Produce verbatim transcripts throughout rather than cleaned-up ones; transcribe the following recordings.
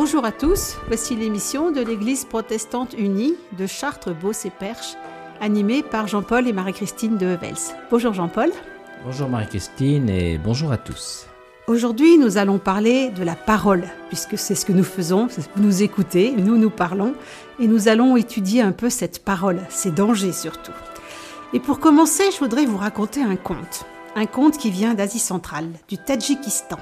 Bonjour à tous, voici l'émission de l'Église protestante unie de Chartres, Beauce et Perche, animée par Jean-Paul et Marie-Christine de Hevels. Bonjour Jean-Paul. Bonjour Marie-Christine et bonjour à tous. Aujourd'hui, nous allons parler de la parole, puisque c'est ce que nous faisons, c'est ce que vous nous écoutez, nous nous parlons, et nous allons étudier un peu cette parole, ses dangers surtout. Et pour commencer, je voudrais vous raconter un conte, un conte qui vient d'Asie centrale, du Tadjikistan.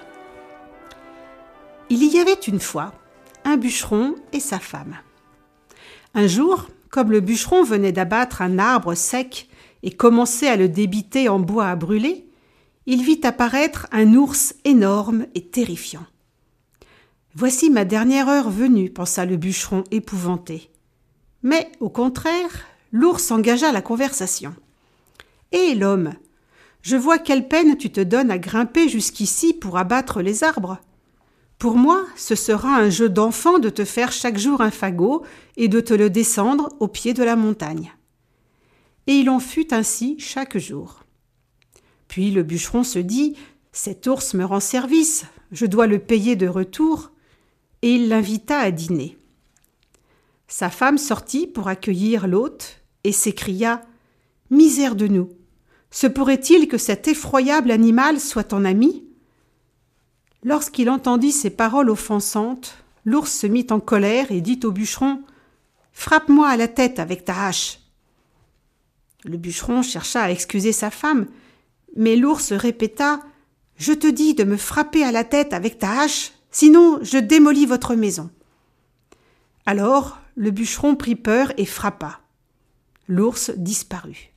Il y avait une fois un bûcheron et sa femme. Un jour, comme le bûcheron venait d'abattre un arbre sec et commençait à le débiter en bois à brûler, il vit apparaître un ours énorme et terrifiant. « Voici ma dernière heure venue, » pensa le bûcheron épouvanté. Mais, au contraire, l'ours engagea la conversation. « Hé, l'homme, je vois quelle peine tu te donnes à grimper jusqu'ici pour abattre les arbres. Pour moi, ce sera un jeu d'enfant de te faire chaque jour un fagot et de te le descendre au pied de la montagne. » Et il en fut ainsi chaque jour. Puis le bûcheron se dit « Cet ours me rend service, je dois le payer de retour », et il l'invita à dîner. Sa femme sortit pour accueillir l'hôte et s'écria « Misère de nous, se pourrait-il que cet effroyable animal soit ton ami ?» Lorsqu'il entendit ces paroles offensantes, l'ours se mit en colère et dit au bûcheron « Frappe-moi à la tête avec ta hache !» Le bûcheron chercha à excuser sa femme, mais l'ours répéta « Je te dis de me frapper à la tête avec ta hache, sinon je démolis votre maison. » Alors le bûcheron prit peur et frappa. L'ours disparut.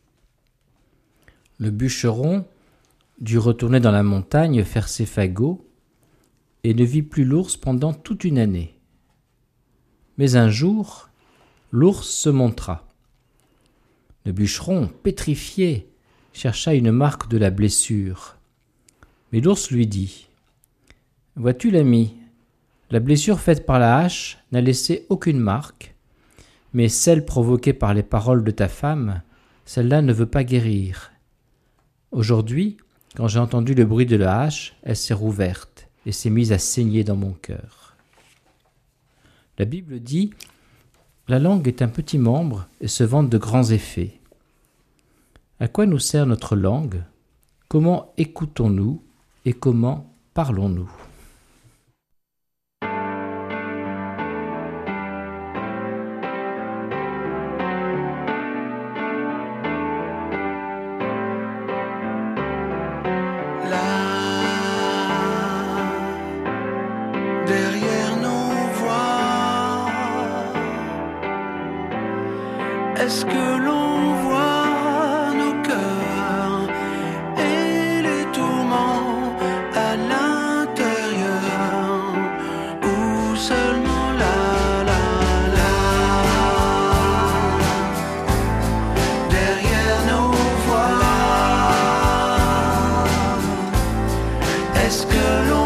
Le bûcheron dut retourner dans la montagne faire ses fagots et ne vit plus l'ours pendant toute une année. Mais un jour, l'ours se montra. Le bûcheron, pétrifié, chercha une marque de la blessure. Mais l'ours lui dit « Vois-tu l'ami, la blessure faite par la hache n'a laissé aucune marque, mais celle provoquée par les paroles de ta femme, celle-là ne veut pas guérir. Aujourd'hui, quand j'ai entendu le bruit de la hache, elle s'est rouverte et s'est mise à saigner dans mon cœur. » La Bible dit « La langue est un petit membre et se vante de grands effets. » À quoi nous sert notre langue ? Comment écoutons-nous et comment parlons-nous ? Derrière nos voix, est-ce que l'on voit nos cœurs et les tourments à l'intérieur, ou seulement là, là, là? Derrière nos voix, est-ce que l'on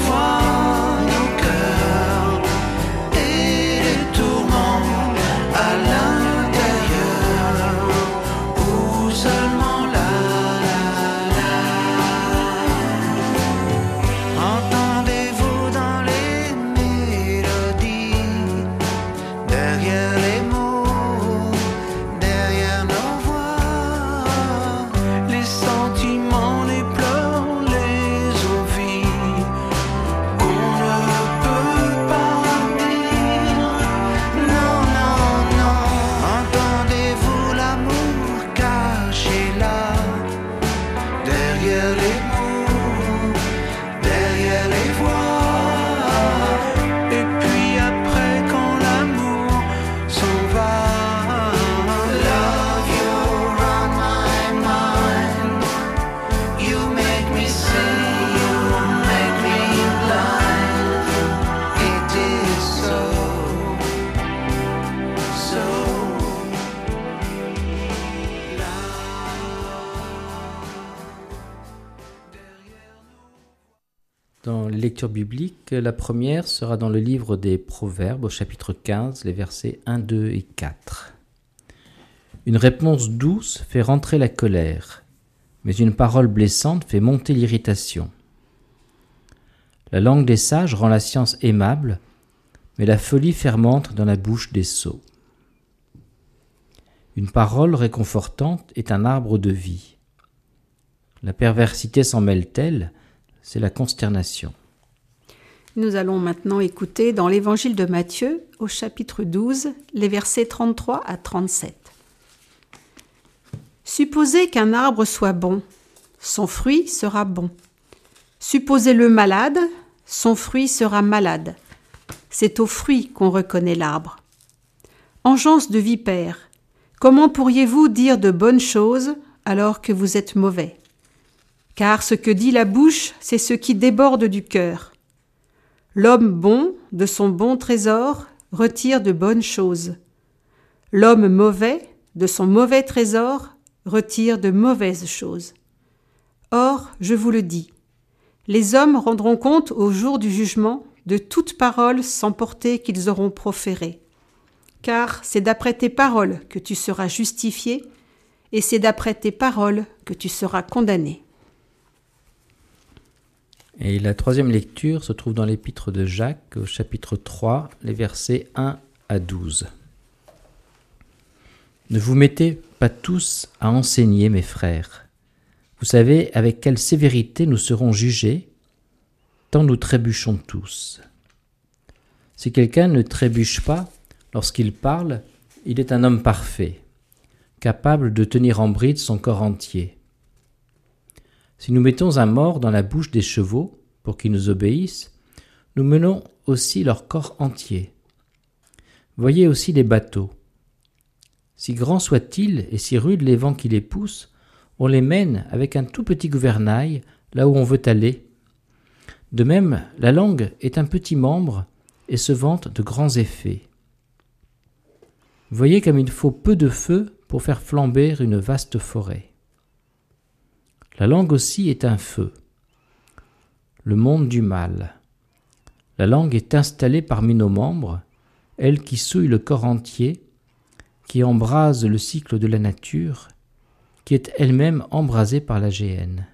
Dans les lectures bibliques, la première sera dans le livre des Proverbes, au chapitre quinze, les versets un, deux et quatre. Une réponse douce fait rentrer la colère, mais une parole blessante fait monter l'irritation. La langue des sages rend la science aimable, mais la folie fermente dans la bouche des sots. Une parole réconfortante est un arbre de vie. La perversité s'en mêle-t-elle ? C'est la consternation. Nous allons maintenant écouter dans l'Évangile de Matthieu, au chapitre douze, les versets trente-trois à trente-sept. Supposez qu'un arbre soit bon, son fruit sera bon. Supposez-le malade, son fruit sera malade. C'est au fruit qu'on reconnaît l'arbre. Engeance de vipère, comment pourriez-vous dire de bonnes choses alors que vous êtes mauvais ? Car ce que dit la bouche, c'est ce qui déborde du cœur. L'homme bon, de son bon trésor, retire de bonnes choses. L'homme mauvais, de son mauvais trésor, retire de mauvaises choses. Or, je vous le dis, les hommes rendront compte au jour du jugement de toute parole sans portée qu'ils auront proférée. Car c'est d'après tes paroles que tu seras justifié, et c'est d'après tes paroles que tu seras condamné. Et la troisième lecture se trouve dans l'épître de Jacques, au chapitre trois, les versets un à douze. Ne vous mettez pas tous à enseigner, mes frères. Vous savez avec quelle sévérité nous serons jugés, tant nous trébuchons tous. Si quelqu'un ne trébuche pas lorsqu'il parle, il est un homme parfait, capable de tenir en bride son corps entier. Si nous mettons un mors dans la bouche des chevaux pour qu'ils nous obéissent, nous menons aussi leur corps entier. Voyez aussi les bateaux. Si grands soient-ils et si rudes les vents qui les poussent, on les mène avec un tout petit gouvernail là où on veut aller. De même, la langue est un petit membre et se vante de grands effets. Voyez comme il faut peu de feu pour faire flamber une vaste forêt. La langue aussi est un feu, le monde du mal. La langue est installée parmi nos membres, elle qui souille le corps entier, qui embrase le cycle de la nature, qui est elle-même embrasée par la géhenne.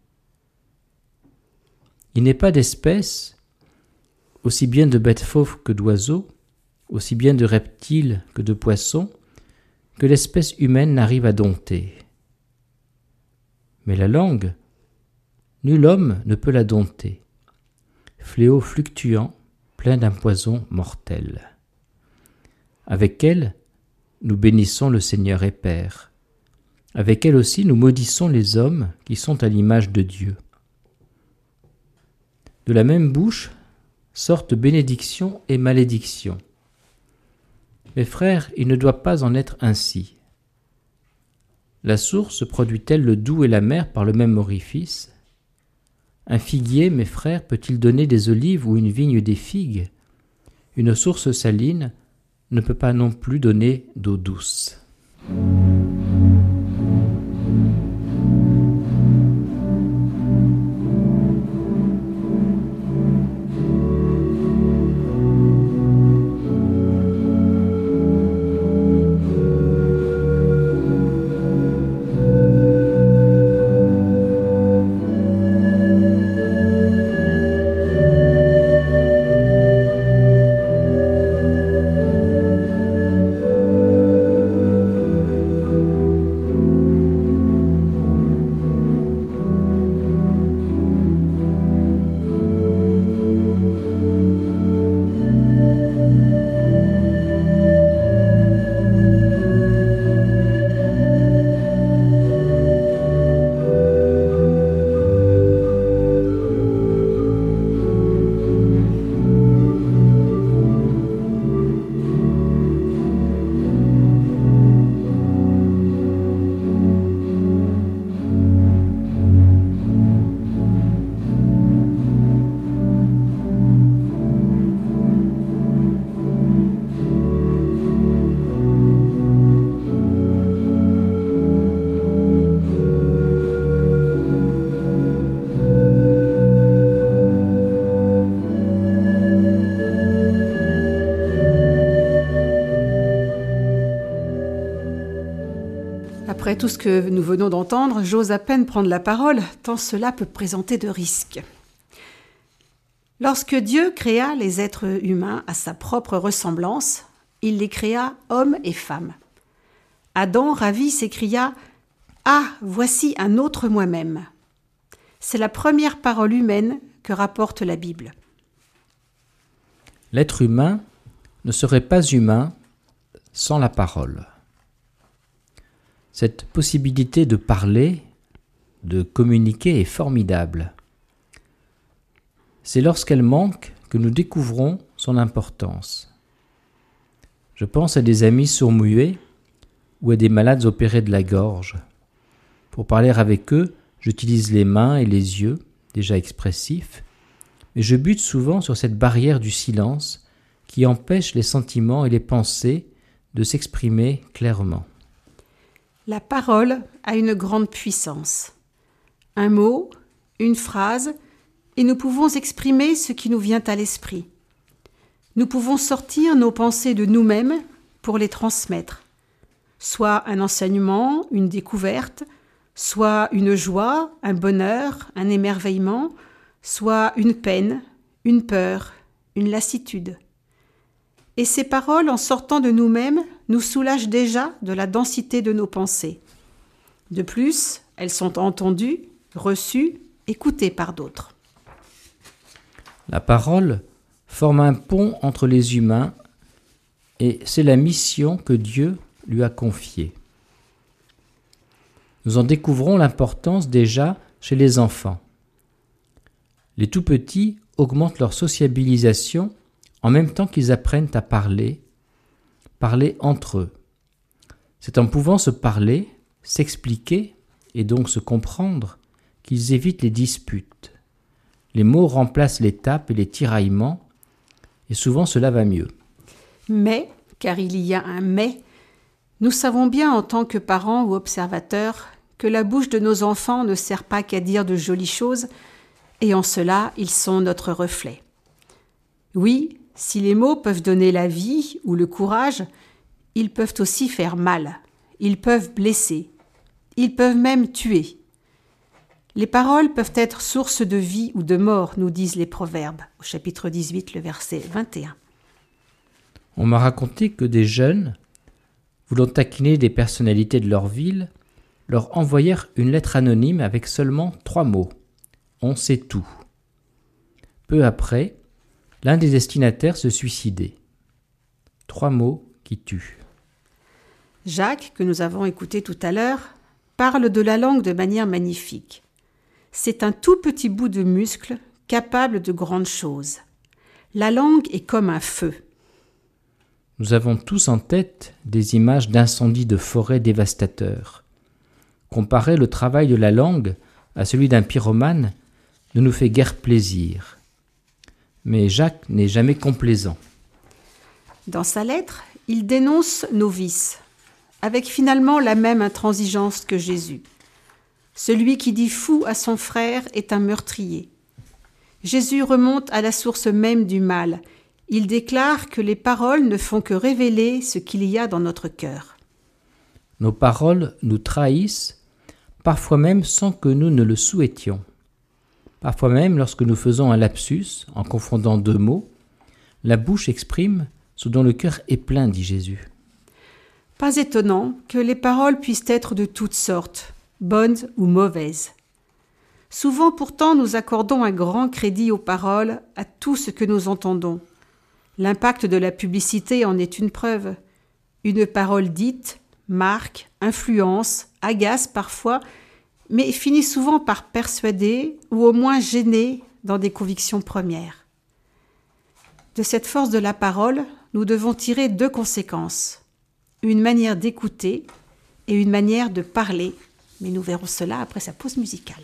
Il n'est pas d'espèce, aussi bien de bêtes fauves que d'oiseaux, aussi bien de reptiles que de poissons, que l'espèce humaine n'arrive à dompter. Mais la langue, nul homme ne peut la dompter. Fléau fluctuant, plein d'un poison mortel. Avec elle, nous bénissons le Seigneur et Père. Avec elle aussi, nous maudissons les hommes qui sont à l'image de Dieu. De la même bouche sortent bénédiction et malédiction. Mes frères, il ne doit pas en être ainsi. La source produit-elle le doux et l'amer par le même orifice ? Un figuier, mes frères, peut-il donner des olives ou une vigne des figues ? Une source saline ne peut pas non plus donner d'eau douce. Après tout ce que nous venons d'entendre, j'ose à peine prendre la parole, tant cela peut présenter de risques. Lorsque Dieu créa les êtres humains à sa propre ressemblance, il les créa hommes et femmes. Adam, ravi, s'écria « Ah, voici un autre moi-même ». C'est la première parole humaine que rapporte la Bible. L'être humain ne serait pas humain sans la parole. Cette possibilité de parler, de communiquer est formidable. C'est lorsqu'elle manque que nous découvrons son importance. Je pense à des amis sourds-muets ou à des malades opérés de la gorge. Pour parler avec eux, j'utilise les mains et les yeux, déjà expressifs, mais je bute souvent sur cette barrière du silence qui empêche les sentiments et les pensées de s'exprimer clairement. La parole a une grande puissance. Un mot, une phrase, et nous pouvons exprimer ce qui nous vient à l'esprit. Nous pouvons sortir nos pensées de nous-mêmes pour les transmettre. Soit un enseignement, une découverte, soit une joie, un bonheur, un émerveillement, soit une peine, une peur, une lassitude. Et ces paroles, en sortant de nous-mêmes, nous soulagent déjà de la densité de nos pensées. De plus, elles sont entendues, reçues, écoutées par d'autres. La parole forme un pont entre les humains et c'est la mission que Dieu lui a confiée. Nous en découvrons l'importance déjà chez les enfants. Les tout-petits augmentent leur sociabilisation en même temps qu'ils apprennent à parler, parler entre eux. C'est en pouvant se parler, s'expliquer et donc se comprendre qu'ils évitent les disputes. Les mots remplacent les tapes et les tiraillements, et souvent cela va mieux. Mais, car il y a un « mais », nous savons bien en tant que parents ou observateurs que la bouche de nos enfants ne sert pas qu'à dire de jolies choses, et en cela, ils sont notre reflet. Oui, si les mots peuvent donner la vie ou le courage, ils peuvent aussi faire mal, ils peuvent blesser, ils peuvent même tuer. Les paroles peuvent être source de vie ou de mort, nous disent les Proverbes, au chapitre dix-huit, le verset vingt et un. On m'a raconté que des jeunes, voulant taquiner des personnalités de leur ville, leur envoyèrent une lettre anonyme avec seulement trois mots. On sait tout. Peu après, l'un des destinataires se suicidait. Trois mots qui tuent. Jacques, que nous avons écouté tout à l'heure, parle de la langue de manière magnifique. C'est un tout petit bout de muscle capable de grandes choses. La langue est comme un feu. Nous avons tous en tête des images d'incendies de forêt dévastateurs. Comparer le travail de la langue à celui d'un pyromane ne nous fait guère plaisir. Mais Jacques n'est jamais complaisant. Dans sa lettre, il dénonce nos vices, avec finalement la même intransigeance que Jésus. Celui qui dit fou à son frère est un meurtrier. Jésus remonte à la source même du mal. Il déclare que les paroles ne font que révéler ce qu'il y a dans notre cœur. Nos paroles nous trahissent, parfois même sans que nous ne le souhaitions. Parfois même, lorsque nous faisons un lapsus, en confondant deux mots, la bouche exprime ce dont le cœur est plein, dit Jésus. Pas étonnant que les paroles puissent être de toutes sortes, bonnes ou mauvaises. Souvent pourtant nous accordons un grand crédit aux paroles, à tout ce que nous entendons. L'impact de la publicité en est une preuve. Une parole dite marque, influence, agace parfois, mais finit souvent par persuader ou au moins gêner dans des convictions premières. De cette force de la parole, nous devons tirer deux conséquences. Une manière d'écouter et une manière de parler. Mais nous verrons cela après sa pause musicale.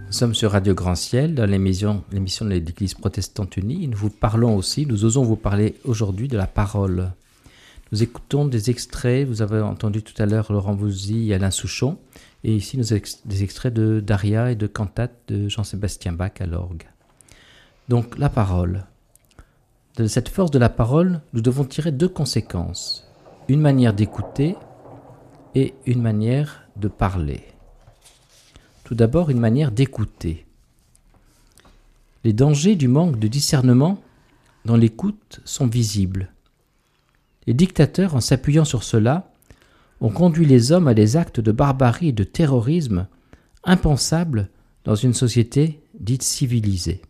Nous sommes sur Radio Grand Ciel, dans l'émission, l'émission de l'Église protestante unie. Nous vous parlons aussi, nous osons vous parler aujourd'hui de la parole. Nous écoutons des extraits, vous avez entendu tout à l'heure Laurent Voulzy et Alain Souchon, et ici nous ex- des extraits de Daria et de cantates de Jean-Sébastien Bach à l'orgue. Donc la parole. De cette force de la parole, nous devons tirer deux conséquences. Une manière d'écouter et une manière de parler. Tout d'abord, une manière d'écouter. Les dangers du manque de discernement dans l'écoute sont visibles. Les dictateurs, en s'appuyant sur cela, ont conduit les hommes à des actes de barbarie et de terrorisme impensables dans une société dite civilisée.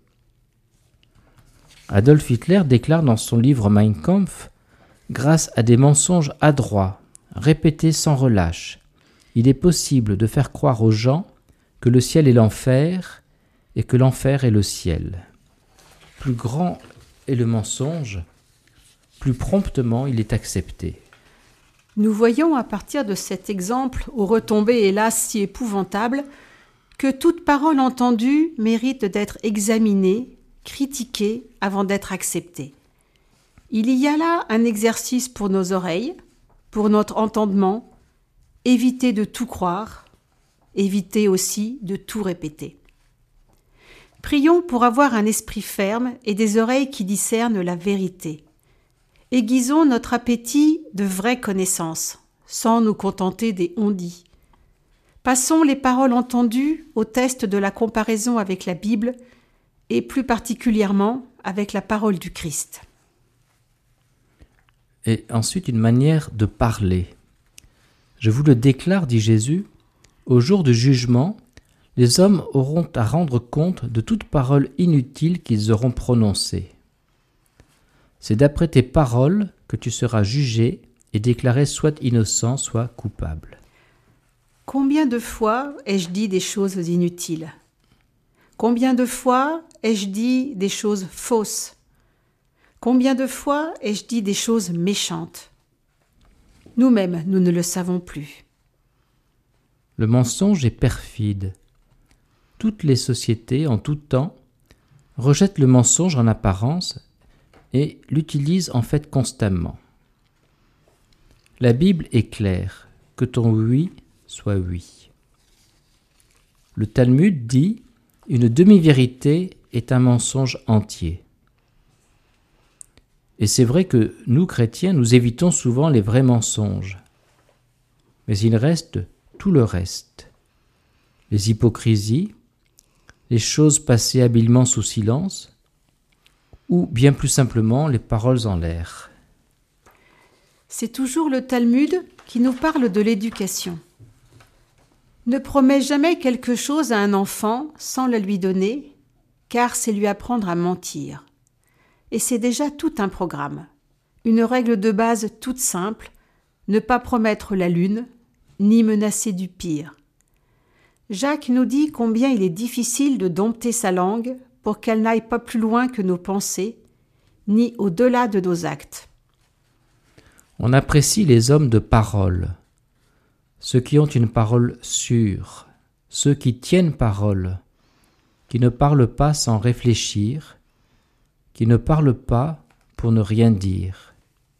Adolf Hitler déclare dans son livre Mein Kampf, grâce à des mensonges adroits, répétés sans relâche, il est possible de faire croire aux gens que le ciel est l'enfer et que l'enfer est le ciel. Plus grand est le mensonge, plus promptement il est accepté. Nous voyons à partir de cet exemple, aux retombées hélas si épouvantables, que toute parole entendue mérite d'être examinée, critiquée avant d'être acceptée. Il y a là un exercice pour nos oreilles, pour notre entendement, éviter de tout croire, éviter aussi de tout répéter. Prions pour avoir un esprit ferme et des oreilles qui discernent la vérité. Aiguisons notre appétit de vraie connaissance, sans nous contenter des on-dit. Passons les paroles entendues au test de la comparaison avec la Bible et plus particulièrement avec la parole du Christ. Et ensuite une manière de parler. Je vous le déclare, dit Jésus, au jour du jugement, les hommes auront à rendre compte de toute parole inutile qu'ils auront prononcée. C'est d'après tes paroles que tu seras jugé et déclaré soit innocent, soit coupable. Combien de fois ai-je dit des choses inutiles ? Combien de fois ai-je dit des choses fausses ? Combien de fois ai-je dit des choses méchantes ? Nous-mêmes, nous ne le savons plus. Le mensonge est perfide. Toutes les sociétés, en tout temps, rejettent le mensonge en apparence et l'utilisent en fait constamment. La Bible est claire, que ton oui soit oui. Le Talmud dit « Une demi-vérité est un mensonge entier ». Et c'est vrai que nous, chrétiens, nous évitons souvent les vrais mensonges. Mais il reste tout le reste. Les hypocrisies, les choses passées habilement sous silence, ou bien plus simplement les paroles en l'air. C'est toujours le Talmud qui nous parle de l'éducation. Ne promets jamais quelque chose à un enfant sans la lui donner, car c'est lui apprendre à mentir. Et c'est déjà tout un programme. Une règle de base toute simple, ne pas promettre la lune, ni menacer du pire. Jacques nous dit combien il est difficile de dompter sa langue pour qu'elle n'aille pas plus loin que nos pensées, ni au-delà de nos actes. On apprécie les hommes de parole, ceux qui ont une parole sûre, ceux qui tiennent parole, qui ne parlent pas sans réfléchir, qui ne parlent pas pour ne rien dire.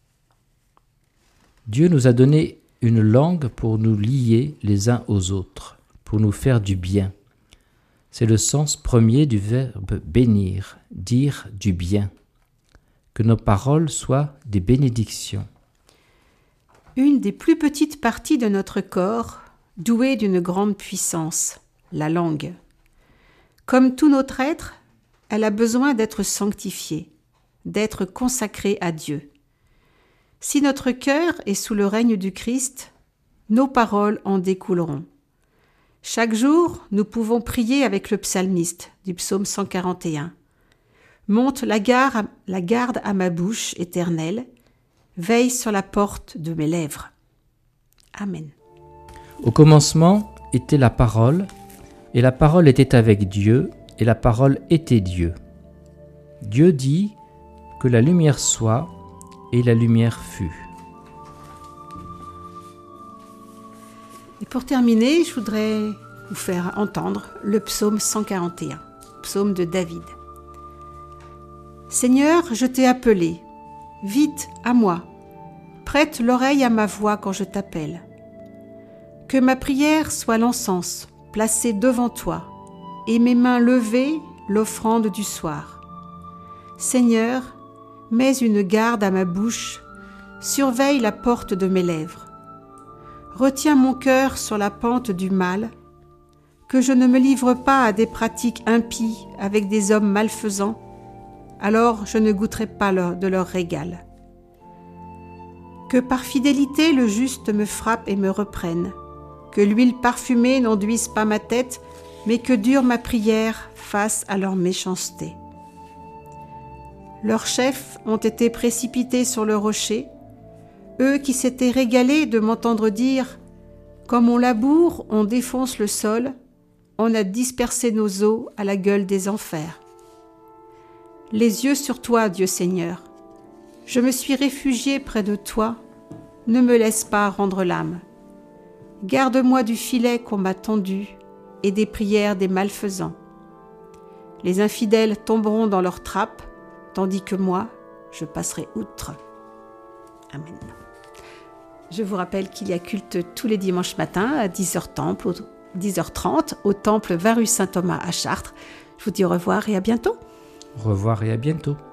Dieu nous a donné une langue pour nous lier les uns aux autres, pour nous faire du bien. C'est le sens premier du verbe bénir, dire du bien. Que nos paroles soient des bénédictions. Une des plus petites parties de notre corps, douée d'une grande puissance, la langue. Comme tout notre être, elle a besoin d'être sanctifiée, d'être consacrée à Dieu. Si notre cœur est sous le règne du Christ, nos paroles en découleront. Chaque jour, nous pouvons prier avec le psalmiste du psaume cent quarante et un. Monte la garde, la garde à ma bouche, Éternel, veille sur la porte de mes lèvres. Amen. Au commencement était la parole, et la parole était avec Dieu, et la parole était Dieu. Dieu dit que la lumière soit, et la lumière fut. Et pour terminer, je voudrais vous faire entendre le psaume cent quarante et un, psaume de David. Seigneur, je t'ai appelé, vite à moi, prête l'oreille à ma voix quand je t'appelle. Que ma prière soit l'encens placé devant toi, et mes mains levées l'offrande du soir. Seigneur, mets une garde à ma bouche, surveille la porte de mes lèvres. Retiens mon cœur sur la pente du mal, que je ne me livre pas à des pratiques impies avec des hommes malfaisants, alors je ne goûterai pas leur, de leur régal. Que par fidélité le juste me frappe et me reprenne, que l'huile parfumée n'enduise pas ma tête, mais que dure ma prière face à leur méchanceté. Leurs chefs ont été précipités sur le rocher, eux qui s'étaient régalés de m'entendre dire « Comme on laboure, on défonce le sol, on a dispersé nos eaux à la gueule des enfers. » Les yeux sur toi, Dieu Seigneur, je me suis réfugié près de toi, ne me laisse pas rendre l'âme. Garde-moi du filet qu'on m'a tendu et des prières des malfaisants. Les infidèles tomberont dans leurs trappes, tandis que moi, je passerai outre. Amen. Je vous rappelle qu'il y a culte tous les dimanches matins à dix heures temple, dix heures trente au temple vingt rue Saint-Thomas à Chartres. Je vous dis au revoir et à bientôt. Au revoir et à bientôt.